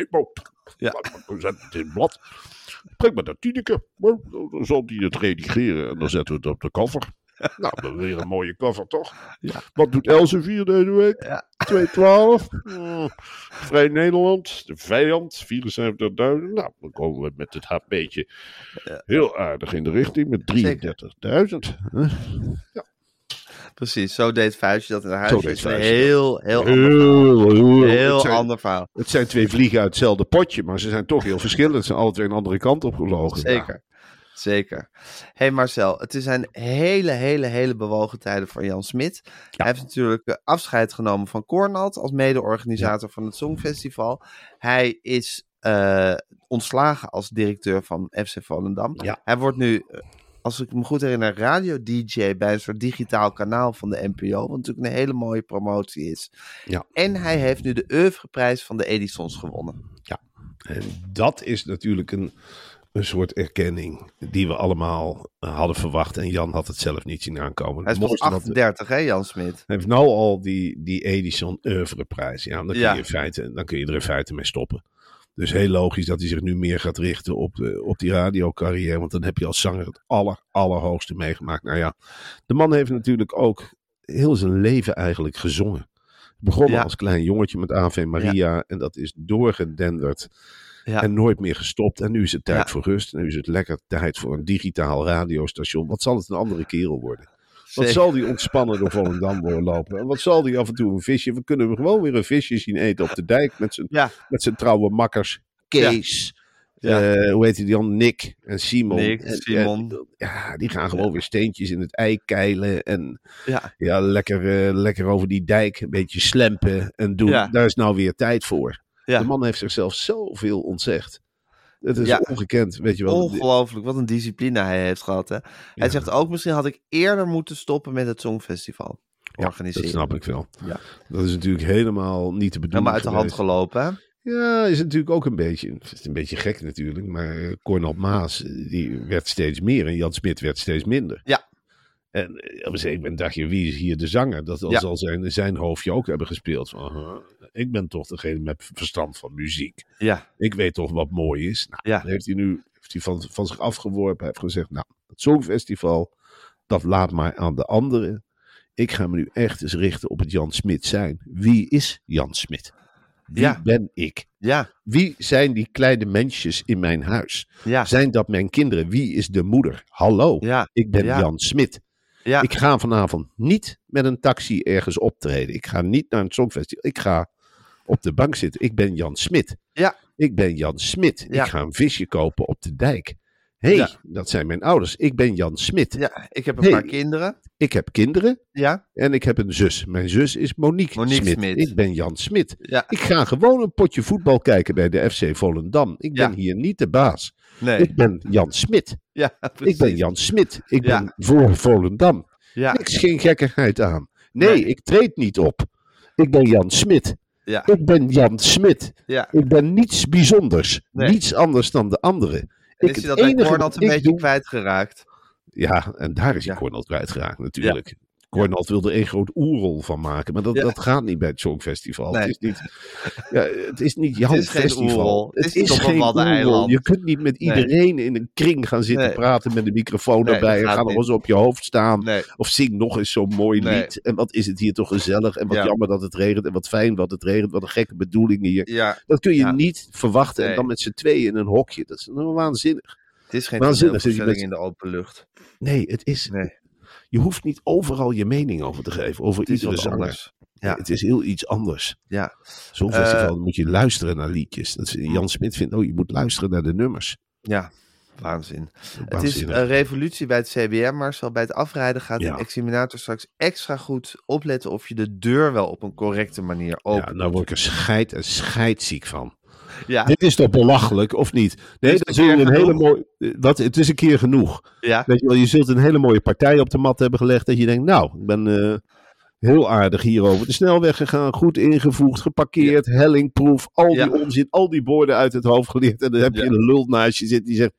Speaker 5: Ja.
Speaker 6: We zetten het in het blad. Breng maar naar Tineke. Dan zal die het redigeren. En dan zetten we het op de cover. Nou, dat is weer een mooie cover, toch?
Speaker 5: Ja.
Speaker 6: Wat doet Elsevier deze week?
Speaker 5: Ja.
Speaker 6: twee twaalf. Hmm. Vrij Nederland. De vijand. vierenzeventigduizend. Nou, dan komen we met het H P'tje heel aardig in de richting. Met drieëndertigduizend. Huh? Ja.
Speaker 5: Precies, zo deed Vuistje dat in haar
Speaker 6: Zo
Speaker 5: huis.
Speaker 6: deed
Speaker 5: Het is een
Speaker 6: Vuistje
Speaker 5: heel, heel, ander,
Speaker 6: Heel, heel,
Speaker 5: heel
Speaker 6: het zijn,
Speaker 5: ander verhaal.
Speaker 6: Het zijn twee vliegen uit hetzelfde potje, maar ze zijn toch heel verschillend. Ze zijn alle twee een andere kant op gelogen.
Speaker 5: Zeker, zeker. Hey Marcel, het zijn hele, hele, hele bewogen tijden voor Jan Smit. Hij heeft natuurlijk eh, afscheid genomen van Cornald als mede-organisator van het Songfestival. Hij is eh, ontslagen als directeur van F C Volendam.
Speaker 6: Ja.
Speaker 5: Hij wordt nu, eh, als ik me goed herinner, radio-D J bij een soort digitaal kanaal van de N P O. Wat natuurlijk een hele mooie promotie is.
Speaker 6: Ja.
Speaker 5: En hij heeft nu de oeuvreprijs van de Edisons gewonnen.
Speaker 6: Ja, en dat is natuurlijk een, een soort erkenning die we allemaal uh, hadden verwacht. En Jan had het zelf niet zien aankomen.
Speaker 5: Hij is
Speaker 6: Het
Speaker 5: pas
Speaker 6: mooiste wat-
Speaker 5: achtendertig, hè, Jan Smit?
Speaker 6: Hij heeft nou al die, die Edison oeuvreprijs. Ja, dan kun,
Speaker 5: Ja.
Speaker 6: je in feite, dan kun je er in feite mee stoppen. Dus heel logisch dat hij zich nu meer gaat richten op, de, op die radiocarrière. Want dan heb je als zanger het aller, allerhoogste meegemaakt. Nou ja, de man heeft natuurlijk ook heel zijn leven eigenlijk gezongen. Begonnen
Speaker 5: Ja.
Speaker 6: als klein jongetje met Ave Maria. En dat is doorgedenderd.
Speaker 5: Ja.
Speaker 6: En nooit meer gestopt. En nu is het tijd
Speaker 5: Ja.
Speaker 6: voor rust. Nu is het lekker tijd voor een digitaal radiostation. Wat zal het een andere kerel worden? Wat
Speaker 5: Zeker.
Speaker 6: zal die ontspannen door Volendam doorlopen? En wat zal die af en toe een visje? We kunnen hem gewoon weer een visje zien eten op de dijk. Met zijn,
Speaker 5: Ja,
Speaker 6: met zijn trouwe makkers. Kees.
Speaker 5: Ja.
Speaker 6: eh, hoe heet die dan? Nick en Simon.
Speaker 5: Nick,
Speaker 6: En-
Speaker 5: Simon.
Speaker 6: en- ja, die gaan gewoon weer steentjes in het ei keilen. En
Speaker 5: ja,
Speaker 6: ja, lekker, eh, lekker over die dijk een beetje slempen en doen.
Speaker 5: Ja.
Speaker 6: Daar is nou weer tijd voor.
Speaker 5: ja.
Speaker 6: De man heeft zichzelf zoveel ontzegd. Het is
Speaker 5: Ja.
Speaker 6: ongekend, weet je wel.
Speaker 5: Ongelooflijk, wat een discipline hij heeft gehad. Hè? Hij
Speaker 6: Ja.
Speaker 5: zegt ook, misschien had ik eerder moeten stoppen met het Songfestival
Speaker 6: Ja,
Speaker 5: organiseren.
Speaker 6: dat snap ik wel.
Speaker 5: Ja.
Speaker 6: Dat is natuurlijk helemaal niet te bedoelen.
Speaker 5: Helemaal uit de hand
Speaker 6: geweest.
Speaker 5: gelopen, hè?
Speaker 6: Ja, is natuurlijk ook een beetje, het is een beetje gek natuurlijk, maar eh, Cornald Maas, eh, die werd steeds meer en Jan Smit werd steeds minder.
Speaker 5: Ja.
Speaker 6: En eh, op een zeker moment dacht je, wie is hier de zanger? Dat
Speaker 5: Ja.
Speaker 6: zal zijn, zijn hoofdje ook hebben gespeeld. Van, huh, ik ben toch degene met verstand van muziek.
Speaker 5: Ja,
Speaker 6: Ik weet toch wat mooi is. Nou,
Speaker 5: Ja.
Speaker 6: dan heeft hij nu heeft hij van, van zich afgeworpen. Hij heeft gezegd, nou, het Songfestival, dat laat maar aan de anderen. Ik ga me nu echt eens richten op het Jan Smit zijn. Wie is Jan Smit? Wie
Speaker 5: Ja.
Speaker 6: ben ik?
Speaker 5: ja,
Speaker 6: Wie zijn die kleine mensjes in mijn huis?
Speaker 5: ja,
Speaker 6: Zijn dat mijn kinderen? Wie is de moeder? Hallo,
Speaker 5: ja,
Speaker 6: ik ben
Speaker 5: Ja.
Speaker 6: Jan Smit.
Speaker 5: ja,
Speaker 6: Ik ga vanavond niet met een taxi ergens optreden. Ik ga niet naar een songfestival. Ik ga op de bank zitten. Ik ben Jan Smit.
Speaker 5: Ja.
Speaker 6: Ik ben Jan Smit.
Speaker 5: Ja.
Speaker 6: Ik ga een visje kopen op de dijk. Hé, hey,
Speaker 5: Ja.
Speaker 6: dat zijn mijn ouders. Ik ben Jan Smit.
Speaker 5: ja. Ik heb een
Speaker 6: Hey.
Speaker 5: paar kinderen.
Speaker 6: Ik heb kinderen
Speaker 5: Ja,
Speaker 6: en ik heb een zus. Mijn zus is Monique,
Speaker 5: Monique
Speaker 6: Smit.
Speaker 5: Smit.
Speaker 6: Ik ben Jan Smit.
Speaker 5: ja,
Speaker 6: Ik ga gewoon een potje voetbal kijken bij de F C Volendam. Ik ben
Speaker 5: Ja.
Speaker 6: hier niet de baas.
Speaker 5: nee.
Speaker 6: Ik ben Jan Smit.
Speaker 5: Ja,
Speaker 6: Ik
Speaker 5: precies.
Speaker 6: ben Jan Smit. Ik
Speaker 5: Ja.
Speaker 6: ben voor Volendam.
Speaker 5: Ja,
Speaker 6: Niks, geen gekkigheid aan. Nee,
Speaker 5: Nee.
Speaker 6: ik treed niet op. Ik ben Jan Smit.
Speaker 5: ja,
Speaker 6: Ik ben Jan Smit.
Speaker 5: ja.
Speaker 6: Ik ben niets bijzonders.
Speaker 5: Nee.
Speaker 6: Niets anders dan de anderen.
Speaker 5: En
Speaker 6: Ik-
Speaker 5: is hij
Speaker 6: het
Speaker 5: dat bij
Speaker 6: enige
Speaker 5: Cornald
Speaker 6: wat
Speaker 5: een
Speaker 6: ik
Speaker 5: beetje
Speaker 6: doe-
Speaker 5: kwijtgeraakt?
Speaker 6: Ja, en daar is hij
Speaker 5: Ja.
Speaker 6: Cornald kwijtgeraakt natuurlijk. Cornald wilde er één groot oerrol van maken. Maar dat,
Speaker 5: Ja.
Speaker 6: dat gaat niet bij het Songfestival.
Speaker 5: Nee.
Speaker 6: Het is niet, ja, het is niet jouw
Speaker 5: Het is geen
Speaker 6: festival.
Speaker 5: oerol. Het is niet op een
Speaker 6: geen
Speaker 5: waddeneiland.
Speaker 6: oerol. Je kunt niet met
Speaker 5: Nee.
Speaker 6: iedereen in een kring gaan zitten
Speaker 5: Nee.
Speaker 6: praten met een microfoon
Speaker 5: Nee,
Speaker 6: erbij.
Speaker 5: dat
Speaker 6: En
Speaker 5: gaat
Speaker 6: ga nog
Speaker 5: niet.
Speaker 6: eens op je hoofd staan.
Speaker 5: Nee,
Speaker 6: Of zing nog eens zo'n mooi
Speaker 5: Nee.
Speaker 6: lied. En wat is het hier toch gezellig. En wat
Speaker 5: Ja.
Speaker 6: jammer dat het regent. En wat fijn dat het regent. Wat een gekke bedoeling hier.
Speaker 5: ja,
Speaker 6: Dat kun je
Speaker 5: Ja.
Speaker 6: niet verwachten. En
Speaker 5: Nee.
Speaker 6: dan met z'n tweeën in een hokje. Dat is nou waanzinnig.
Speaker 5: het is geen
Speaker 6: Waanzinnig,
Speaker 5: toneelvoorstelling
Speaker 6: zit
Speaker 5: in
Speaker 6: je
Speaker 5: de open lucht.
Speaker 6: Nee, het is...
Speaker 5: Nee,
Speaker 6: Je hoeft niet overal je mening over te geven. Over
Speaker 5: het is
Speaker 6: iedere
Speaker 5: wat
Speaker 6: zanger.
Speaker 5: anders. Ja.
Speaker 6: Het is heel iets anders.
Speaker 5: Ja,
Speaker 6: Zo'n festival
Speaker 5: Eh,
Speaker 6: moet je luisteren naar liedjes. Dat is- Jan Smit vindt, oh, je moet luisteren naar de nummers.
Speaker 5: ja. Waanzin. Het is
Speaker 6: Waanzinnig.
Speaker 5: een revolutie bij het C B M, Marcel. Bij het afrijden gaat
Speaker 6: Ja.
Speaker 5: de examinator straks extra goed opletten of je de deur wel op een correcte manier opent.
Speaker 6: Ja, nou word ik er scheid en scheidziek van.
Speaker 5: Ja,
Speaker 6: Dit is toch belachelijk, of niet? Nee,
Speaker 5: Is
Speaker 6: dan
Speaker 5: het
Speaker 6: zul je
Speaker 5: een
Speaker 6: een
Speaker 5: keer
Speaker 6: hele
Speaker 5: genoeg?
Speaker 6: mooie... Wat, het is een keer genoeg.
Speaker 5: ja,
Speaker 6: Weet je wel, je zult een hele mooie partij op de mat hebben gelegd. Dat je denkt, nou, ik ben eh, heel aardig hier over de snelweg gegaan. Goed ingevoegd, geparkeerd, hellingproef. Al die
Speaker 5: Ja.
Speaker 6: onzin, al die borden uit het hoofd geleerd. En dan heb je
Speaker 5: Ja.
Speaker 6: een lul naast je zitten die zegt...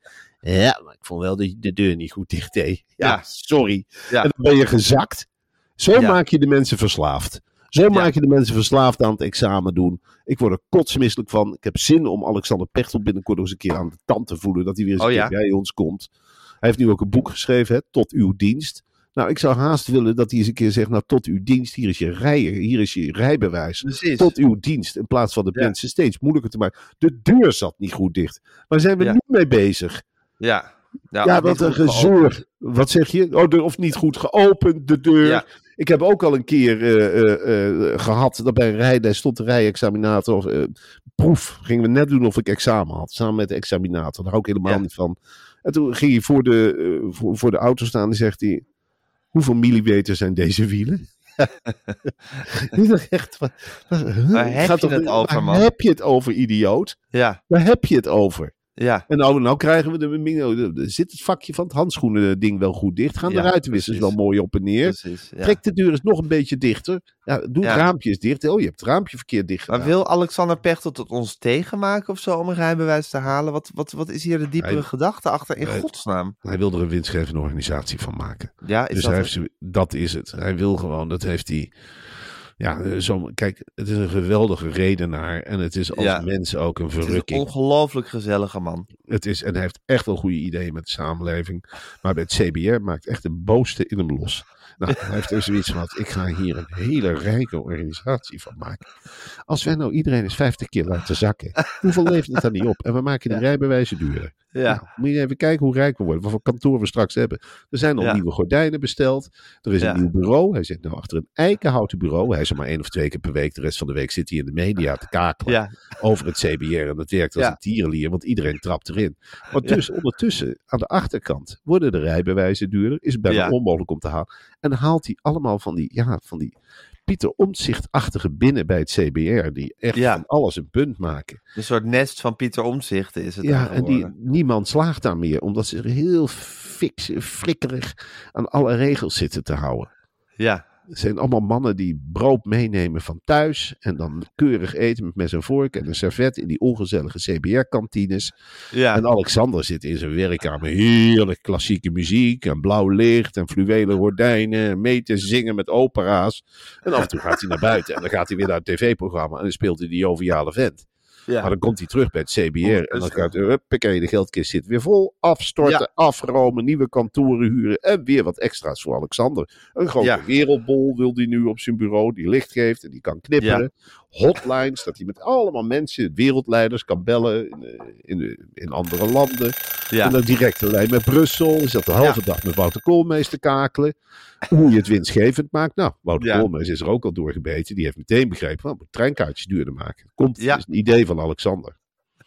Speaker 6: Ja, maar ik vond wel dat je de deur niet goed dicht deed. Ja,
Speaker 5: Ja.
Speaker 6: sorry.
Speaker 5: Ja.
Speaker 6: En dan ben je gezakt. Zo
Speaker 5: Ja.
Speaker 6: maak je de mensen verslaafd. Zo maak je de mensen verslaafd aan het examen doen. Ik word er kotsmisselijk van. Ik heb zin om Alexander Pechtold binnenkort nog eens een keer aan de tand te voelen. Dat hij weer eens
Speaker 5: Oh,
Speaker 6: een
Speaker 5: ja?
Speaker 6: keer bij ons komt. Hij heeft nu ook een boek geschreven, hè, Tot uw dienst. Nou, ik zou haast willen dat hij eens een keer zegt, nou, tot uw dienst, hier is je rij, hier is je rijbewijs.
Speaker 5: Precies.
Speaker 6: Tot uw dienst, in plaats van de
Speaker 5: Ja.
Speaker 6: mensen steeds moeilijker te maken. De deur zat niet goed dicht. Waar zijn we
Speaker 5: Ja.
Speaker 6: nu mee bezig?
Speaker 5: Ja.
Speaker 6: Ja,
Speaker 5: of
Speaker 6: wat
Speaker 5: niet
Speaker 6: een
Speaker 5: goed
Speaker 6: gezeur.
Speaker 5: geopend.
Speaker 6: Wat zeg je? Oh, de, of niet goed geopend, de deur.
Speaker 5: Ja.
Speaker 6: Ik heb ook al een keer eh, eh, eh, gehad dat bij een rijles stond de rijexaminator. Of, eh, proef gingen we net doen of ik examen had. Samen met de examinator. Daar hou ik helemaal
Speaker 5: Ja.
Speaker 6: niet van. En toen ging hij voor de, eh, voor, voor de auto staan en zegt hij: hoeveel millimeter zijn deze wielen? Ik dacht echt, wat, wat, huh?
Speaker 5: Waar heb
Speaker 6: Gaat
Speaker 5: je
Speaker 6: toch-
Speaker 5: het over,
Speaker 6: waar
Speaker 5: man?
Speaker 6: heb je het over, idioot?
Speaker 5: Ja,
Speaker 6: Waar heb je het over?
Speaker 5: ja.
Speaker 6: En nou, nou krijgen we de, de, zit het vakje van het handschoenen ding wel goed dicht. Gaan
Speaker 5: Ja,
Speaker 6: de ruitenwissers wel
Speaker 5: precies.
Speaker 6: mooi op en neer.
Speaker 5: Precies. Ja.
Speaker 6: Trek de deur eens nog een beetje dichter. Ja, doe het
Speaker 5: Ja.
Speaker 6: raampje eens dicht. Oh, je hebt het raampje verkeerd dicht
Speaker 5: Maar
Speaker 6: gedaan.
Speaker 5: wil Alexander Pechtold het ons tegenmaken of zo om een rijbewijs te halen? Wat, wat, wat is hier de diepere
Speaker 6: Hij-
Speaker 5: gedachte achter in
Speaker 6: hij-
Speaker 5: godsnaam?
Speaker 6: Hij wil er een winstgevende organisatie van maken.
Speaker 5: Ja, is
Speaker 6: Dus
Speaker 5: dat
Speaker 6: hij
Speaker 5: het?
Speaker 6: heeft, ze- dat is het. Hij wil gewoon, dat heeft hij... Ja, eh, zo, kijk, het is een geweldige redenaar. En het is als
Speaker 5: Ja.
Speaker 6: mens ook een
Speaker 5: Het is een
Speaker 6: verrukking.
Speaker 5: ongelooflijk gezellige man.
Speaker 6: Het is, en hij heeft echt wel goede ideeën met de samenleving. Maar bij het C B R maakt echt de boosste in hem los. Nou, hij heeft er zoiets van, ik ga hier een hele rijke organisatie van maken. Als wij nou iedereen eens vijftig keer laten zakken, hoeveel levert het dan niet op? En we maken die rijbewijzen duurder.
Speaker 5: Ja.
Speaker 6: Nou, moet je even kijken hoe rijk we worden, wat voor kantoor we straks hebben. Er zijn al
Speaker 5: Ja.
Speaker 6: nieuwe gordijnen besteld. Er is
Speaker 5: Ja.
Speaker 6: een nieuw bureau. Hij zit nou achter een eikenhouten bureau. Hij is er maar één of twee keer per week. De rest van de week zit hij in de media te kakelen
Speaker 5: Ja.
Speaker 6: over het C B R. En dat werkt als
Speaker 5: Ja.
Speaker 6: een tierenlier, want iedereen trapt erin. Maar dus ondertussen, aan de achterkant, worden de rijbewijzen duurder. Is het bijna
Speaker 5: Ja.
Speaker 6: onmogelijk om te halen. En dan haalt hij allemaal van die, ja, van die Pieter Omtzigt-achtige binnen bij het C B R. Die echt
Speaker 5: Ja.
Speaker 6: van alles een punt maken.
Speaker 5: Een soort nest van Pieter Omtzigt is het.
Speaker 6: Ja,
Speaker 5: dan
Speaker 6: en die,
Speaker 5: geworden.
Speaker 6: niemand slaagt daar meer. Omdat ze er heel fix, frikkerig aan alle regels zitten te houden.
Speaker 5: Ja,
Speaker 6: Het zijn allemaal mannen die brood meenemen van thuis. En dan keurig eten met mes en vork en een servet in die ongezellige C B R-kantines.
Speaker 5: ja.
Speaker 6: En Alexander zit in zijn werkkamer heerlijk klassieke muziek en blauw licht en fluwelen gordijnen. En mee te zingen met opera's. En af en toe gaat hij naar buiten en dan gaat hij weer naar het tv-programma en dan speelt hij die joviale vent.
Speaker 5: ja.
Speaker 6: Maar dan komt hij terug bij het C B R en dan
Speaker 5: Ondertussen.
Speaker 6: gaat hij, huppakee, de geldkist zit weer vol. Afstorten,
Speaker 5: Ja.
Speaker 6: afromen, nieuwe kantoren huren en weer wat extra's voor Alexander. Een grote
Speaker 5: Ja.
Speaker 6: wereldbol wil hij nu op zijn bureau, die licht geeft en die kan knipperen. Hotlines, dat hij met allemaal mensen, wereldleiders, kan bellen in, eh, in, de- in andere landen.
Speaker 5: Ja.
Speaker 6: En dan directe lijn met Brussel. Is dat de halve
Speaker 5: Ja.
Speaker 6: dag met Wouter Koolmees te kakelen. Hoe je het winstgevend maakt. Nou, Wouter
Speaker 5: Ja.
Speaker 6: Koolmees is er ook al doorgebeten. Die heeft meteen begrepen, van, we moeten treinkaartjes duurder maken. Komt,
Speaker 5: Ja.
Speaker 6: is een idee van Alexander.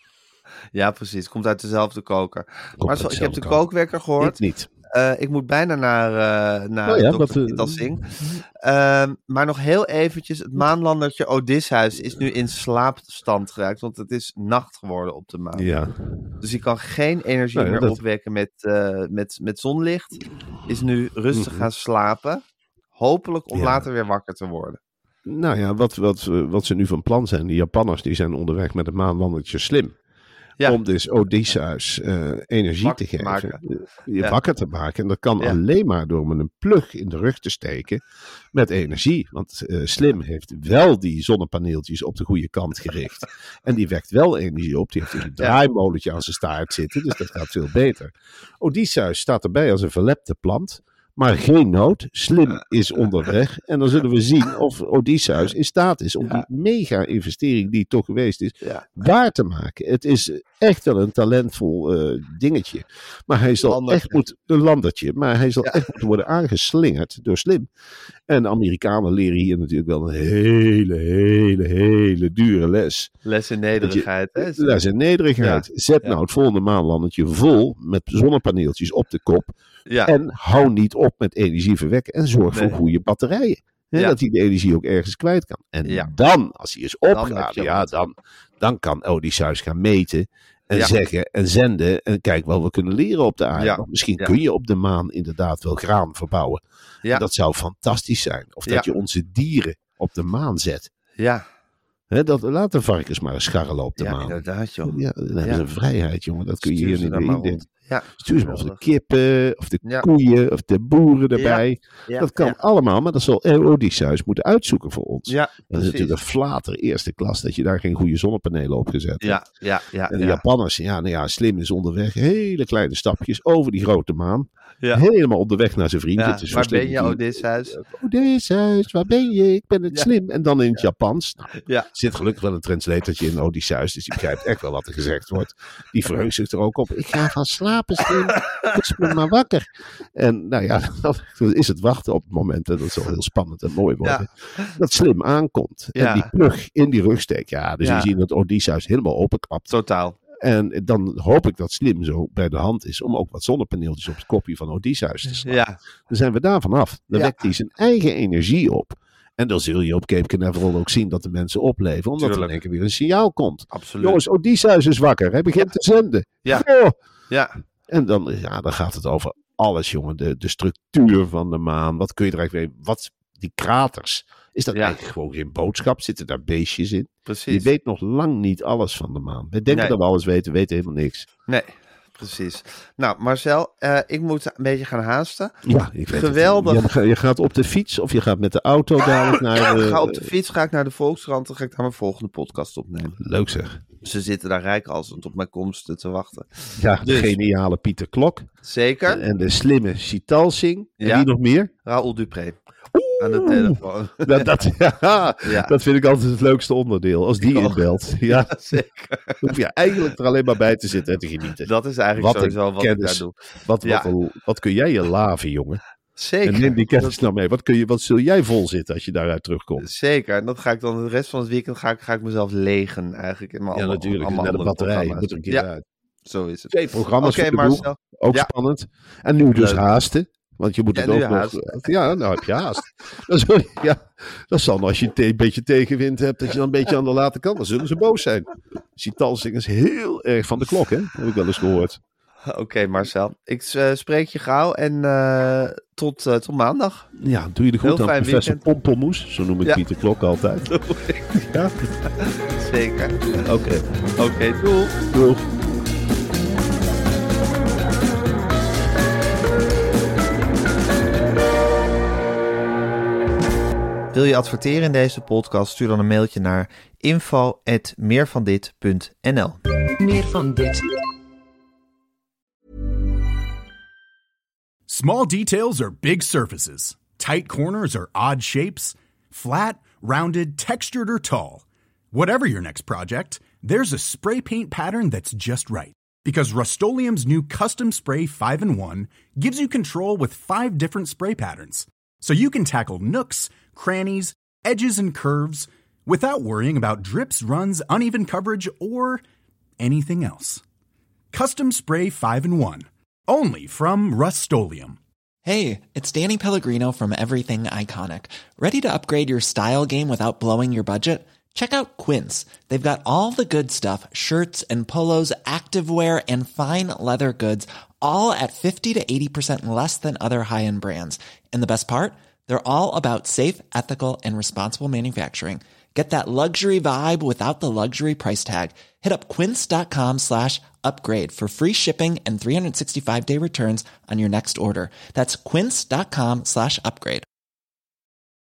Speaker 5: Ja, precies. Komt uit dezelfde koker. Maar
Speaker 6: uit
Speaker 5: zo, ik heb
Speaker 6: dezelfde
Speaker 5: de
Speaker 6: koker.
Speaker 5: kookwekker gehoord.
Speaker 6: Ik niet.
Speaker 5: Eh, ik moet bijna naar, uh, naar
Speaker 6: Oh ja,
Speaker 5: dokter
Speaker 6: wat, uh,
Speaker 5: Piet Assing. Uh, maar nog heel eventjes, het maanlandertje Odysseus is nu in slaapstand geraakt, want het is nacht geworden op de maan.
Speaker 6: Ja.
Speaker 5: Dus hij kan geen energie
Speaker 6: Nou ja,
Speaker 5: meer
Speaker 6: dat-
Speaker 5: opwekken met, uh, met, met zonlicht. Is nu rustig
Speaker 6: Mhm.
Speaker 5: gaan slapen. Hopelijk om
Speaker 6: Ja.
Speaker 5: later weer wakker te worden.
Speaker 6: Nou ja, wat, wat, eh, wat ze nu van plan zijn. De Japanners die zijn onderweg met het maanlandertje Slim.
Speaker 5: Ja.
Speaker 6: Om dus Odysseus eh, energie
Speaker 5: Wakker
Speaker 6: te
Speaker 5: te
Speaker 6: geven.
Speaker 5: maken.
Speaker 6: eh, Je
Speaker 5: Ja.
Speaker 6: wakker te maken. En dat kan
Speaker 5: Ja.
Speaker 6: alleen maar door met een plug in de rug te steken. Met energie. Want eh, Slim heeft wel die zonnepaneeltjes op de goede kant gericht. En die wekt wel energie op. Die heeft een draaimolentje aan zijn staart zitten. Dus dat gaat veel beter. Odysseus staat erbij als een verlepte plant. Maar geen nood. Slim is onderweg. En dan zullen we zien of Odysseus in staat is om die mega-investering die toch geweest is,
Speaker 5: Ja.
Speaker 6: waar te maken. Het is echt wel een talentvol eh, dingetje. Maar hij zal
Speaker 5: Landertje.
Speaker 6: echt moeten, een landertje, maar hij zal
Speaker 5: Ja.
Speaker 6: echt moeten worden aangeslingerd door Slim. En de Amerikanen leren hier natuurlijk wel een hele, hele, hele dure les.
Speaker 5: Les in nederigheid. Hè?
Speaker 6: Les in nederigheid. Zet
Speaker 5: Ja.
Speaker 6: nou het volgende maanlandertje vol met zonnepaneeltjes op de kop.
Speaker 5: Ja.
Speaker 6: En hou niet op met energie verwekken. En zorg
Speaker 5: Nee.
Speaker 6: voor goede batterijen. Hè,
Speaker 5: Ja.
Speaker 6: Dat hij de energie ook ergens kwijt kan. En
Speaker 5: Ja.
Speaker 6: dan, als hij is
Speaker 5: Dan heb
Speaker 6: opgeladen,
Speaker 5: je
Speaker 6: ja,
Speaker 5: wat.
Speaker 6: dan, dan kan Odysseus gaan meten. En
Speaker 5: Ja.
Speaker 6: zeggen en zenden. En kijk wel, we kunnen leren op de aarde.
Speaker 5: Ja.
Speaker 6: Want misschien
Speaker 5: Ja.
Speaker 6: kun je op de maan inderdaad wel graan verbouwen.
Speaker 5: Ja.
Speaker 6: En dat zou fantastisch zijn. Of dat
Speaker 5: Ja.
Speaker 6: je onze dieren op de maan zet.
Speaker 5: Ja.
Speaker 6: Hè, dat, laat de varkens maar eens scharrelen op de
Speaker 5: Ja,
Speaker 6: maan.
Speaker 5: inderdaad, joh.
Speaker 6: Ja, dan hebben
Speaker 5: Ja.
Speaker 6: ze een vrijheid, jongen. Dat kun je
Speaker 5: Stuur
Speaker 6: hier
Speaker 5: ze
Speaker 6: niet
Speaker 5: daar
Speaker 6: meer
Speaker 5: maar
Speaker 6: indenken.
Speaker 5: rond. Ja.
Speaker 6: Stuur ze maar of de kippen, of de
Speaker 5: Ja.
Speaker 6: koeien, of de boeren erbij.
Speaker 5: Ja,
Speaker 6: Dat kan
Speaker 5: ja.
Speaker 6: allemaal, maar dat zal Odysseus moeten uitzoeken voor ons.
Speaker 5: Ja,
Speaker 6: dat is
Speaker 5: precies.
Speaker 6: natuurlijk een flater eerste klas dat je daar geen goede zonnepanelen op gezet hebt.
Speaker 5: Ja, ja, ja.
Speaker 6: En de
Speaker 5: ja.
Speaker 6: Japanners, ja, nou ja, slim is onderweg. Hele kleine stapjes over die grote maan.
Speaker 5: Ja.
Speaker 6: Helemaal op de weg naar zijn vriend.
Speaker 5: Ja,
Speaker 6: Het is
Speaker 5: waar
Speaker 6: voor
Speaker 5: ben je,
Speaker 6: slim.
Speaker 5: Odysseus?
Speaker 6: Odysseus, waar ben je? Ik ben het
Speaker 5: Ja.
Speaker 6: slim. En dan in het Japans. Nou,
Speaker 5: Ja.
Speaker 6: er zit gelukkig wel een translatortje in Odysseus, dus die begrijpt echt wel wat er gezegd wordt. Die verheugt zich er ook op. Ik ga van slapen, slim. Kus me maar wakker. En nou ja, dan is het wachten op het moment, en dat zal heel spannend en mooi worden, dat slim aankomt.
Speaker 5: Ja.
Speaker 6: En die plug in die rug steekt. Ja, dus
Speaker 5: Ja.
Speaker 6: je ziet dat Odysseus helemaal openkapt.
Speaker 5: Totaal.
Speaker 6: En dan hoop ik dat slim zo bij de hand is om ook wat zonnepaneeltjes op het kopje van Odysseus te slaan.
Speaker 5: Ja,
Speaker 6: Dan zijn we daar vanaf. Dan
Speaker 5: Ja.
Speaker 6: wekt hij zijn eigen energie op. En dan zul je op Cape Canaveral ook zien dat de mensen opleven. Omdat er in
Speaker 5: Tuurlijk.
Speaker 6: één keer weer een signaal komt.
Speaker 5: absoluut.
Speaker 6: Jongens, Odysseus is wakker. Hij begint te zenden.
Speaker 5: Ja.
Speaker 6: Oh.
Speaker 5: Ja,
Speaker 6: En dan, ja, dan gaat het over alles, jongen. De, de structuur van de maan. Wat kun je er eigenlijk mee... Wat, die kraters. Is dat
Speaker 5: Ja.
Speaker 6: eigenlijk gewoon geen boodschap? Zitten daar beestjes in?
Speaker 5: precies.
Speaker 6: Je weet nog lang niet alles van de maan. We denken
Speaker 5: Nee.
Speaker 6: dat we alles weten. We weten helemaal niks.
Speaker 5: Nee, precies. Nou, Marcel, eh, ik moet een beetje gaan haasten.
Speaker 6: Ja, ik weet
Speaker 5: Geweldig.
Speaker 6: Het. Je, je gaat op de fiets of je gaat met de auto dadelijk naar...
Speaker 5: Ik
Speaker 6: de-
Speaker 5: ga op de fiets, ga ik naar de Volkskrant, dan ga ik daar mijn volgende podcast opnemen.
Speaker 6: Leuk zeg.
Speaker 5: Ze zitten daar rijkhalsend op mijn komst te wachten.
Speaker 6: Ja, de
Speaker 5: Dus.
Speaker 6: geniale Pieter Klok.
Speaker 5: Zeker.
Speaker 6: En de slimme Chital Singh. En
Speaker 5: Ja.
Speaker 6: wie nog meer?
Speaker 5: Raoul Dupré. Aan de telefoon.
Speaker 6: Dat, dat, ja,
Speaker 5: Ja.
Speaker 6: dat vind ik altijd het leukste onderdeel. Als die
Speaker 5: Ik ook.
Speaker 6: inbelt. Ja,
Speaker 5: Zeker.
Speaker 6: dan hoef je eigenlijk er alleen maar bij te zitten en te genieten.
Speaker 5: Dat is eigenlijk
Speaker 6: Wat een
Speaker 5: sowieso wat ik daar
Speaker 6: kennis.
Speaker 5: doe.
Speaker 6: Wat,
Speaker 5: Ja.
Speaker 6: wat, een- wat kun jij je laven, jongen?
Speaker 5: Zeker.
Speaker 6: En neem die kennis
Speaker 5: Dat-
Speaker 6: nou mee. Wat, kun je, wat zul jij vol zitten als je daaruit terugkomt?
Speaker 5: Zeker. En dat ga ik dan de rest van het weekend ga ik, ga ik mezelf legen eigenlijk. In mijn
Speaker 6: Ja,
Speaker 5: allemaal-
Speaker 6: natuurlijk.
Speaker 5: allemaal
Speaker 6: Naar de
Speaker 5: andere
Speaker 6: batterij.
Speaker 5: programma's.
Speaker 6: Moet er een keer
Speaker 5: Ja,
Speaker 6: uit.
Speaker 5: zo is het.
Speaker 6: Twee programma's
Speaker 5: Oké,
Speaker 6: voor de boeg.
Speaker 5: Marcel.
Speaker 6: Ook
Speaker 5: Ja.
Speaker 6: spannend. En nu dus
Speaker 5: Leuk.
Speaker 6: haasten. Want je moet
Speaker 5: Ja,
Speaker 6: het
Speaker 5: nu
Speaker 6: ook nog...
Speaker 5: haast.
Speaker 6: Ja, nou heb je haast. Dan zul je, ja, dat zal als je te- een beetje tegenwind hebt, dat je dan een beetje aan de late kant, dan zullen ze boos zijn. Chital Singh is heel erg van de klok, hè? Heb ik wel eens gehoord.
Speaker 5: Oké, Marcel. Ik eh, spreek je gauw en eh, tot, eh, tot maandag.
Speaker 6: Ja, doe je de
Speaker 5: Heel
Speaker 6: goed aan
Speaker 5: fijn
Speaker 6: professor
Speaker 5: weekend.
Speaker 6: Pompelmoes. Zo noem ik
Speaker 5: Ja.
Speaker 6: Pieter Klok altijd. Ja,
Speaker 5: Zeker.
Speaker 6: oké.
Speaker 5: Oké, doei.
Speaker 6: Doeg.
Speaker 5: Wil je adverteren in deze podcast? Stuur dan een mailtje naar info at meervandit punt n l.
Speaker 4: Meer van dit.
Speaker 7: Small details are big surfaces. Tight corners are odd shapes. Flat, rounded, textured, or tall. Whatever your next project, there's a spray paint pattern that's just right. Because Rust-Oleum's new Custom Spray five in one gives you control with five different spray patterns. So you can tackle nooks, crannies, edges, and curves without worrying about drips, runs, uneven coverage, or anything else. Custom Spray five in one. Only from Rust-Oleum.
Speaker 8: Hey, it's Danny Pellegrino from Everything Iconic. Ready to upgrade your style game without blowing your budget? Check out Quince. They've got all the good stuff, shirts and polos, activewear, and fine leather goods, all at fifty to eighty percent less than other high-end brands. And the best part? They're all about safe, ethical, and responsible manufacturing. Get that luxury vibe without the luxury price tag. Hit up quince.com slash upgrade for free shipping and three sixty-five day returns on your next order. That's quince.com slash upgrade.